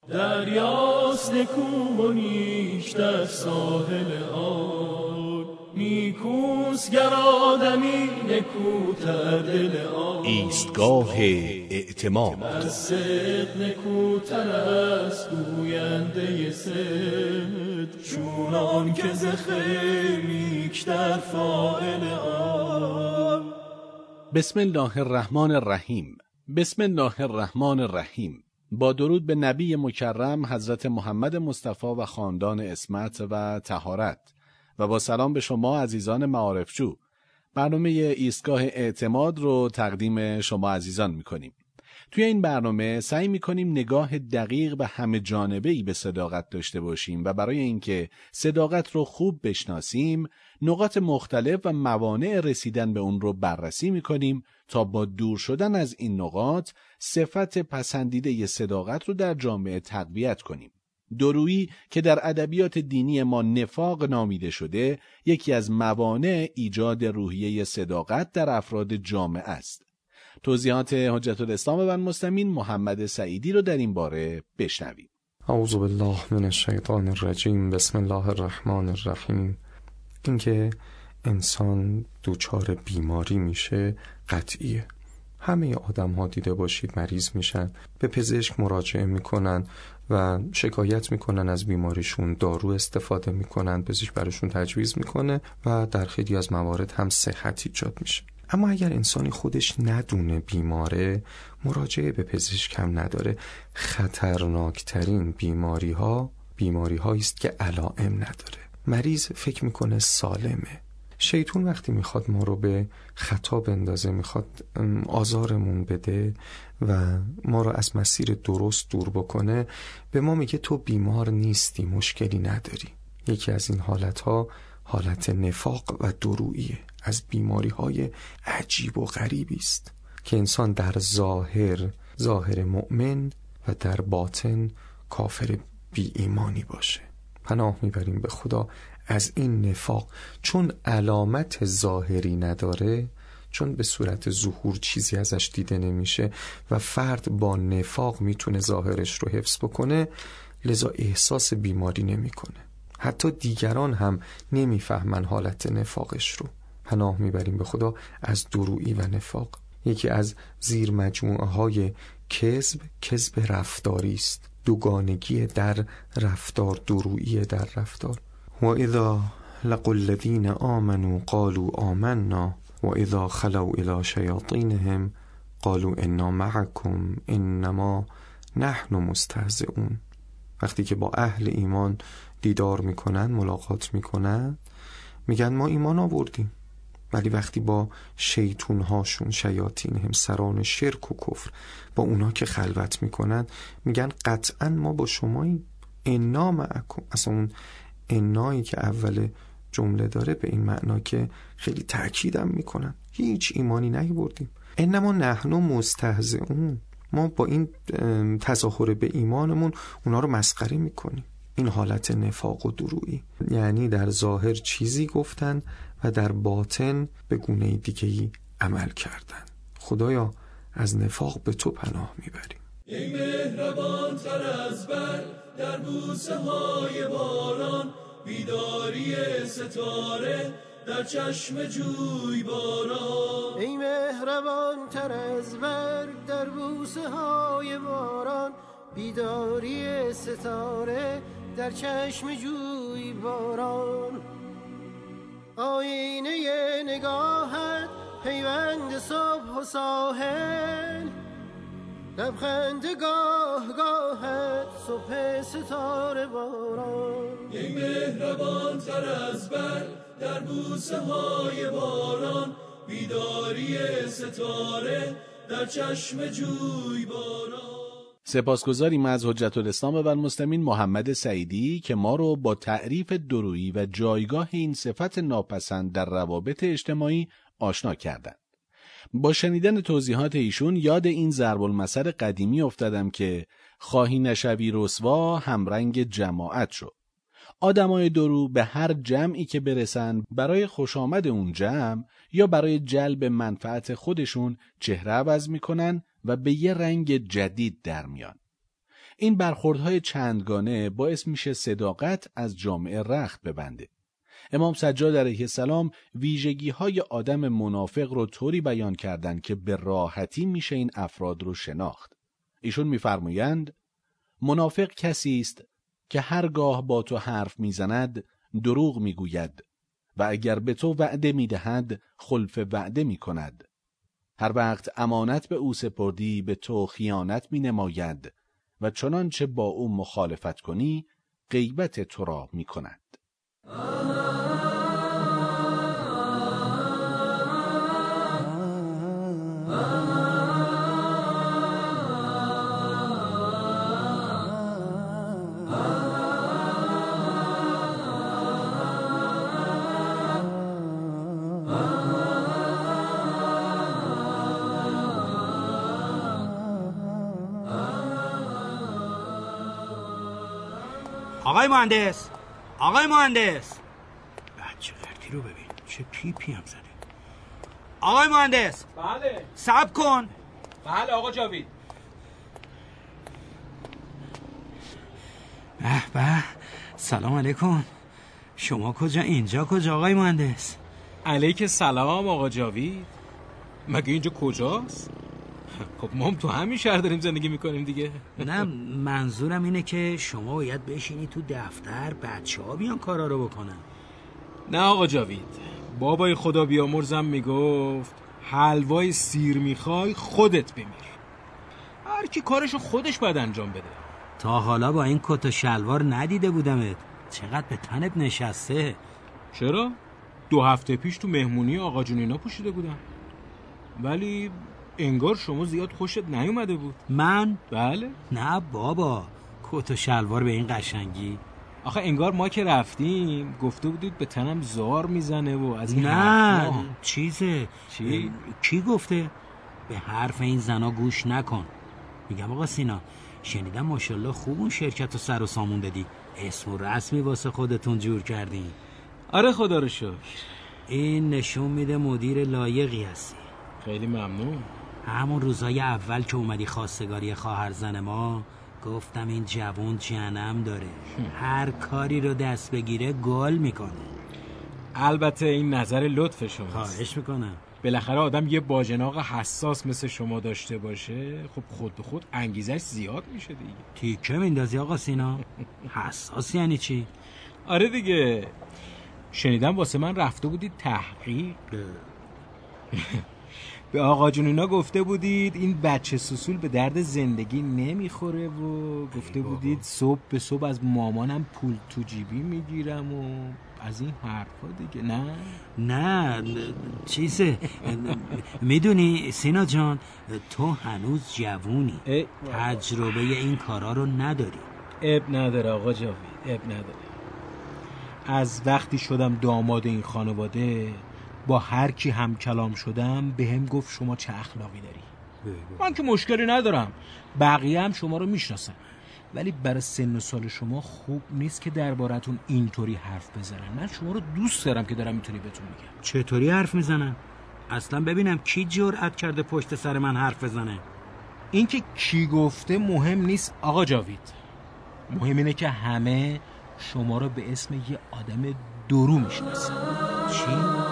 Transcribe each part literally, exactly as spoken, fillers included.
دریاست نکو و نیک در ساحل آن، نیکوست گر آدمی نکوتر دل آن. ایستگاه اعتماد از صدق نکوتر است گوینده صدق، چونان که ز خیر نیک در فاعل آن. بسم الله الرحمن الرحیم. بسم الله الرحمن الرحیم. با درود به نبی مکرم حضرت محمد مصطفی و خاندان عصمت و طهارت و با سلام به شما عزیزان معارفجو، برنامه ایستگاه اعتماد رو تقدیم شما عزیزان میکنیم. توی این برنامه سعی میکنیم نگاه دقیق و همه جانبه‌ای به صداقت داشته باشیم و برای اینکه صداقت رو خوب بشناسیم نقاط مختلف و موانع رسیدن به اون رو بررسی میکنیم تا با دور شدن از این نقاط صفت پسندیده صداقت رو در جامعه تقویت کنیم. دورویی که در ادبیات دینی ما نفاق نامیده شده، یکی از موانع ایجاد روحیه صداقت در افراد جامعه است. توضیحات حجت الاسلام و المسلمین محمد سعیدی رو در این باره بشنویم. اعوذ بالله من الشیطان الرجیم. بسم الله الرحمن الرحیم. اینکه انسان دوچار بیماری میشه قطعیه. همه آدم ها دیده باشید مریض میشن، به پزشک مراجعه میکنن و شکایت میکنن از بیماریشون، دارو استفاده میکنن، پزشک براشون تجویز میکنه و در خیلی از موارد هم صحت ایجاد میشه. اما اگر انسانی خودش ندونه بیماره، مراجعه به پزشک هم نداره، خطرناکترین بیماری ها بیماری هایی است که علائم نداره. مریض فکر میکنه سالمه. شیطان وقتی میخواد ما رو به خطا بندازه، میخواد آزارمون بده و ما رو از مسیر درست دور بکنه، به ما میگه تو بیمار نیستی، مشکلی نداری. یکی از این حالت ها حالت نفاق و دروییه. از بیماری های عجیب و غریبی است که انسان در ظاهر ظاهر مؤمن و در باطن کافر بی ایمانی باشه. پناه میبریم به خدا از این نفاق، چون علامت ظاهری نداره، چون به صورت ظهور چیزی ازش دیده نمیشه و فرد با نفاق میتونه ظاهرش رو حفظ بکنه، لذا احساس بیماری نمیکنه. حتی دیگران هم نمیفهمن حالت نفاقش رو. پناه میبریم به خدا از درویی و نفاق. یکی از زیر مجموعه های کذب، کذب رفتاری است. دوگانگی در رفتار، درویی در رفتار. و اذا لقوا الذین آمنوا قالوا آمنا و اذا خلوا الی شیاطینهم قالوا انا معکم انما نحن مستهزئون. وقتی که با اهل ایمان دیدار میکنن، ملاقات میکنن، میگن ما ایمان آوردیم، ولی وقتی با شیطون هاشون، شیاطین هم، سران شرک و کفر، با اونا که خلوت میکنن، میگن قطعا ما با شماییم، انا معکم. اصلا اون انایی که اول جمله داره به این معنا که خیلی تأکیدم میکنن هیچ ایمانی نیاوردیم. انما نحن مستهزئون، ما با این تظاهر به ایمانمون اونا رو مسخره میکنیم. این حالت نفاق و درویی، یعنی در ظاهر چیزی گفتن و در باطن به گونه دیگه‌ای عمل کردن. خدایا از نفاق به تو پناه میبریم. ای مهربان تر از بر در بوسه های باران، بیداری ستاره در چشم جوی باران. ای مهربان تر از بر در بوسه های باران، بیداری ستاره در چشم جوی باران. آینه نگاهت پیوند صبح و ساحل، لبخند گاه گاهت صبح ستاره باران. ای مهربان تر از بر در بوسه های باران، بیداری ستاره در چشم جوی باران. سپاسگزاریم از حجت الاسلام و المسلمین محمد سعیدی که ما رو با تعریف درویی و جایگاه این صفت ناپسند در روابط اجتماعی آشنا کردند. با شنیدن توضیحات ایشون یاد این ضرب المثل قدیمی افتادم که خواهی نشوی رسوا همرنگ جماعت شو. آدمای درو به هر جمعی که برسن برای خوش آمد اون جمع یا برای جلب منفعت خودشون چهره عوض میکنن و به یه رنگ جدید در میان. این برخوردهای چندگانه باعث میشه صداقت از جامعه رخت ببنده. امام سجاد علیه السلام ویژگی‌های آدم منافق رو طوری بیان کردند که به راحتی میشه این افراد رو شناخت. ایشون میفرمایند منافق کسی است که هرگاه با تو حرف میزند دروغ میگوید و اگر به تو وعده میدهد خلف وعده میکند. هر وقت امانت به او سپردی به تو خیانت مینماید و چنانچه با او مخالفت کنی غیبت تو را میکند. آقای مهندس، آقای مهندس، بچه قرتی رو ببین چه پیپی هم زده. آقای مهندس. بله. صبر کن. بله آقا جاوید. به به، سلام علیکم. شما کجا؟ اینجا کجا آقای مهندس؟ علیک سلام آقا جاوید. مگه اینجا کجاست؟ خب ما هم تو همین شهر داریم زندگی میکنیم دیگه. نه منظورم اینه که شما باید بشینی تو دفتر، بچه ها بیان کارا رو بکنن. نه آقا جاوید، بابای خدا بیامرزم میگفت حلوای سیر میخوای خودت بمیر. هر کی کارشو خودش باید انجام بده. تا حالا با این کت و شلوار ندیده بودمت. چقدر به تنت نشسته. چرا؟ دو هفته پیش تو مهمونی آقا جون اینا پوشیده بودم. ولی انگار شما زیاد خوشت نیومده بود. من؟ بله. نه بابا، کت و شلوار به این قشنگی. آخه انگار ما که رفتیم گفته بودید به تنم زار میزنه و از این نه حرفا. چیزه. چی؟ کی گفته؟ به حرف این زنا گوش نکن. میگم آقا سینا، شنیدم ماشاءالله خوب اون شرکت رو سر و سامون دادی، اسم و رسمی واسه خودتون جور کردی. آره خدا رو شکر. این نشون میده مدیر لایقی هستی. خیلی ممنون. همون روزای اول که اومدی خواستگاری خواهر زن ما گفتم این جوون جنم داره، هر کاری رو دست بگیره گل میکنه. البته این نظر لطف شماست. خواهش میکنم. بالاخره آدم یه باجناق حساس مثل شما داشته باشه خب خود به خود انگیزش زیاد میشه دیگه. تیکه میندازی آقا سینا؟ حساس یعنی چی؟ آره دیگه، شنیدم واسه من رفته بودید تحقیق. به آقا جونونا گفته بودید این بچه سوسول به درد زندگی نمیخوره و گفته بودید صبح به صبح از مامانم پول تو جیبی میگیرم و از این حرفا دیگه. نه نه چیزه. میدونی سینا جان، تو هنوز جوونی، تجربه این کارا رو نداری. اب نداره آقا جاوید، اب نداره. از وقتی شدم داماد این خانواده با هر کی هم کلام شدم به هم گفت شما چه اخلاقی داری. من که مشکلی ندارم، بقیه هم شما رو میشناسن، ولی برای سن و سال شما خوب نیست که دربارتون اینطوری حرف بزنن. من شما رو دوست دارم که دارم اینطوری بهتون میگم. چطوری حرف میزنن؟ اصلا ببینم کی جرأت کرده پشت سر من حرف بزنه. این که کی گفته مهم نیست آقا جاوید، مهم اینه که همه شما رو به اسم یه آدم درو میشناسن. چی؟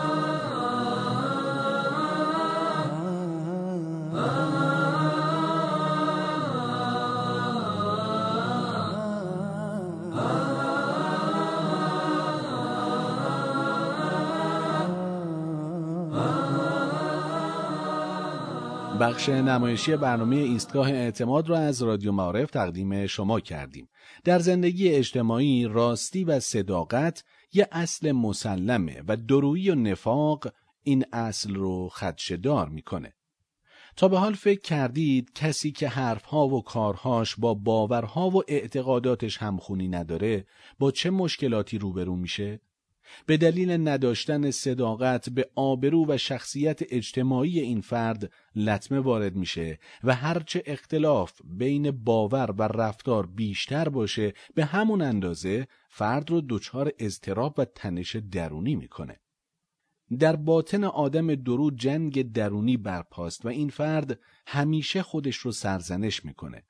بخش نمایشی برنامه ایستگاه اعتماد را از رادیو معارف تقدیم شما کردیم. در زندگی اجتماعی راستی و صداقت یه اصل مسلمه و درویی و نفاق این اصل رو خدشه‌دار میکنه. تا به حال فکر کردید کسی که حرفها و کارهاش با باورها و اعتقاداتش همخونی نداره با چه مشکلاتی روبرو میشه؟ به دلیل نداشتن صداقت به آبرو و شخصیت اجتماعی این فرد لطمه وارد میشه و هرچه اختلاف بین باور و رفتار بیشتر باشه به همون اندازه فرد رو دچار اضطراب و تنش درونی میکنه. در باطن آدم درو جنگ درونی برپاست و این فرد همیشه خودش رو سرزنش میکنه.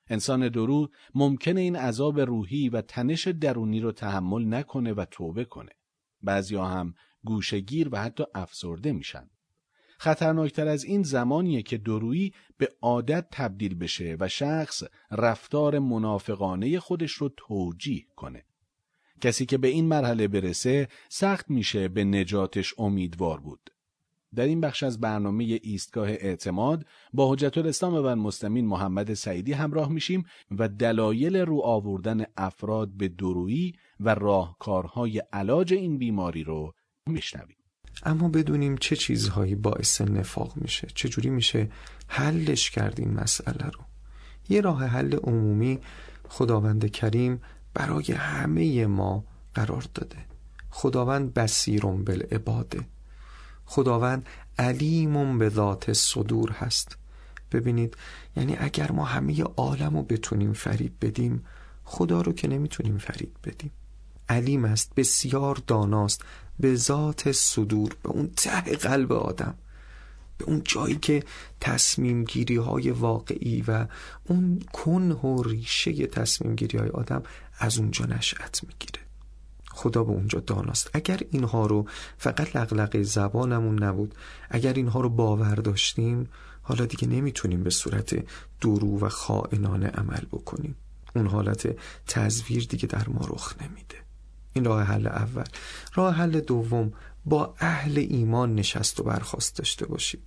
انسان درو ممکنه این عذاب روحی و تنش درونی رو تحمل نکنه و توبه کنه. بعضیا هم گوشه‌گیر و حتی افسرده میشن. خطرناکتر از این زمانیه که دورویی به عادت تبدیل بشه و شخص رفتار منافقانه خودش رو توجیه کنه. کسی که به این مرحله برسه سخت میشه به نجاتش امیدوار بود. در این بخش از برنامه ایستگاه اعتماد با حجت الاسلام و المسلمین محمد سعیدی همراه میشیم و دلایل رو آوردن افراد به دورویی و راهکارهای علاج این بیماری رو میشنویم. اما بدونیم چه چیزهایی باعث نفاق میشه، چجوری میشه حلش کرد این مسئله رو. یه راه حل عمومی خداوند کریم برای همه ما قرار داده. خداوند بصیرم بالعباده، خداوند علیمم به ذات صدور هست. ببینید، یعنی اگر ما همه عالم رو بتونیم فریب بدیم، خدا رو که نمیتونیم فریب بدیم. علیم است، بسیار داناست به ذات صدور، به اون ته قلب آدم، به اون جایی که تصمیم گیری های واقعی و اون کنه و ریشه تصمیم گیری های آدم از اونجا نشأت میگیره. خدا به اونجا داناست. اگر اینها رو فقط لغلقه زبانمون نبود، اگر اینها رو باور داشتیم، حالا دیگه نمیتونیم به صورت درو و خائنانه عمل بکنیم. اون حالت تزویر دیگه در ما رخ نمیده. این راه حل اول. راه حل دوم، با اهل ایمان نشست و برخاست داشته باشید.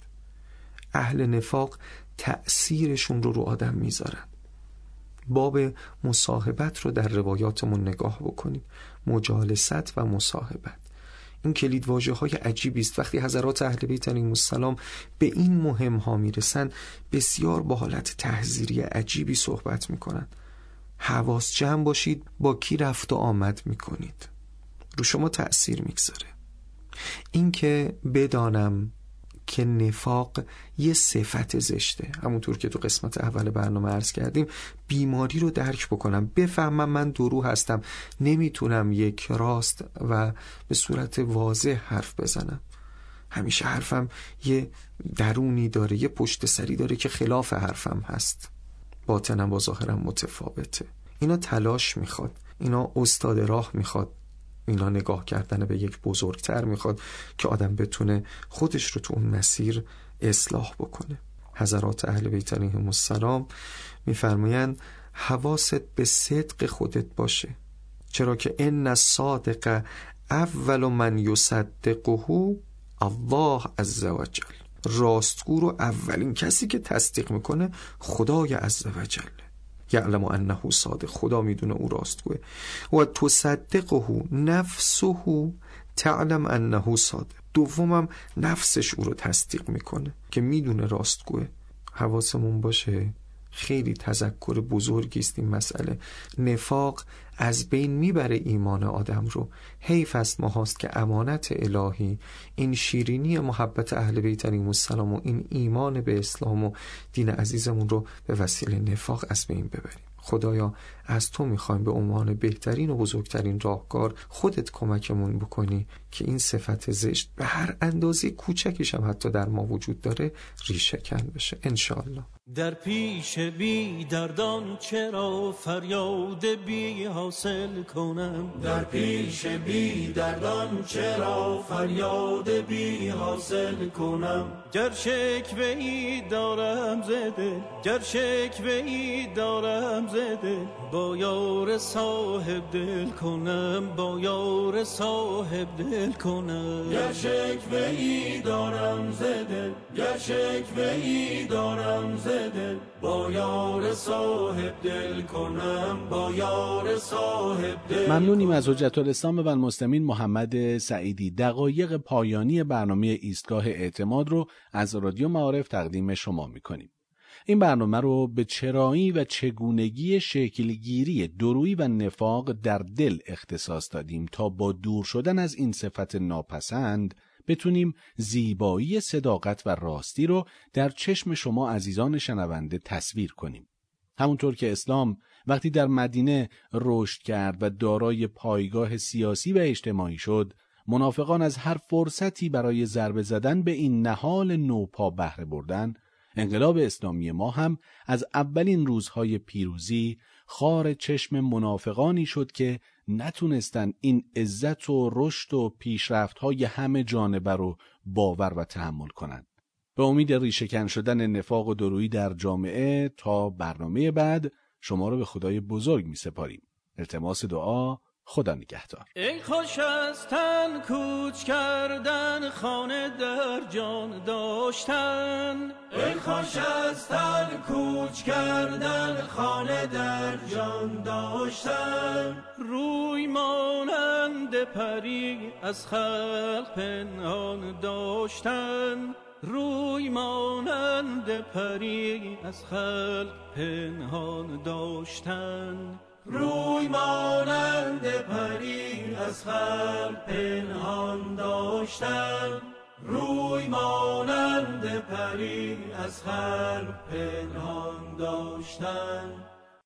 اهل نفاق تأثیرشون رو رو آدم میذارن. باب مصاحبت رو در روایاتمون نگاه بکنید. مجالست و مصاحبت، این کلید واژه های عجیبی است. وقتی حضرات اهل بیت علیهم السلام به این مهم ها میرسن، بسیار با حالت تحذیری عجیبی صحبت میکنن. حواس جمع باشید با کی رفت و آمد میکنید، رو شما تأثیر میگذاره. این که بدانم که نفاق یه صفت زشته، همونطور که تو قسمت اول برنامه عرض کردیم، بیماری رو درک بکنم، بفهمم من درو هستم، نمیتونم یک راست و به صورت واضح حرف بزنم. همیشه حرفم یه درونی داره، یه پشت سری داره که خلاف حرفم هست، باطنم با ظاهرم متفاوته. اینا تلاش میخواد، اینا استاد راه میخواد، اینا نگاه کردن به یک بزرگتر میخواد که آدم بتونه خودش رو تو اون مسیر اصلاح بکنه. حضرات اهل بیت علیهم السلام میفرمایند حواست به صدق خودت باشه، چرا که ان الصادق اول من یصدقه الله عز وجل. راستگو رو اولین کسی که تصدیق میکنه خدای عز وجل. یعلم انه صادق، خدا میدونه او راستگوه. و تصدقه نفسه تعلم انه صادق. دومم نفسش او رو تصدیق میکنه که میدونه راستگوه. حواسمون باشه، خیلی تذکر بزرگی است این مسئله. نفاق از بین میبره ایمان آدم رو. حیف است ما هاست که امانت الهی، این شیرینی محبت اهل بیت علیهم السلام و این ایمان به اسلام و دین عزیزمون رو به وسیله نفاق از بین ببریم. خدایا از تو میخوایم به عنوان بهترین و بزرگترین راهکار خودت کمکمون بکنی که این صفت زشت به هر اندازه کوچکیش هم حتی در ما وجود داره ریشه کن بشه انشاءالله. در پیش بی دردان چرا فریاد بی حاصل کنم، در پیش بی دردان چرا فریاد بی حاصل کنم. گر شکوه ای دارم زده، گر شکوه ای دارم زده، با یار صاحب دل کنم، با یار صاحب دل کنم. گر شکوه ای دارم زده، گر شکوه ای دارم زده، با یار صاحب دل کنم، با یار صاحب دل. ممنونیم از حجت الاسلام و المسلمین محمد سعیدی. دقایق پایانی برنامه ایستگاه اعتماد رو از رادیو معارف تقدیم شما میکنیم. این برنامه رو به چرایی و چگونگی شکلگیری دورویی و نفاق در دل اختصاص دادیم تا با دور شدن از این صفت ناپسند بتونیم زیبایی صداقت و راستی رو در چشم شما عزیزان شنونده تصویر کنیم. همونطور که اسلام وقتی در مدینه رشد کرد و دارای پایگاه سیاسی و اجتماعی شد، منافقان از هر فرصتی برای ضربه زدن به این نهال نوپا بهره بردن انقلاب اسلامی ما هم از اولین روزهای پیروزی خار چشم منافقانی شد که نتونستن این عزت و رشد و پیشرفت‌های همه جانبه رو باور و تحمل کنند. به امید ریشه‌کن شدن نفاق و دورویی در جامعه تا برنامه بعد شما رو به خدای بزرگ می سپاریم. التماس دعا، خدا نگهدار. ای خوش از تن کوچ کردن، خانه در جان داشتن. ای خوش از تن کوچ کردن، خانه در جان داشتن. روی مانند پری از خلق پنهان داشتن. روی مانند پری از خلق پنهان داشتن. روی مانند پری از خلق پنهان داشتن. روی مانند پری از خلق پنهان داشتن.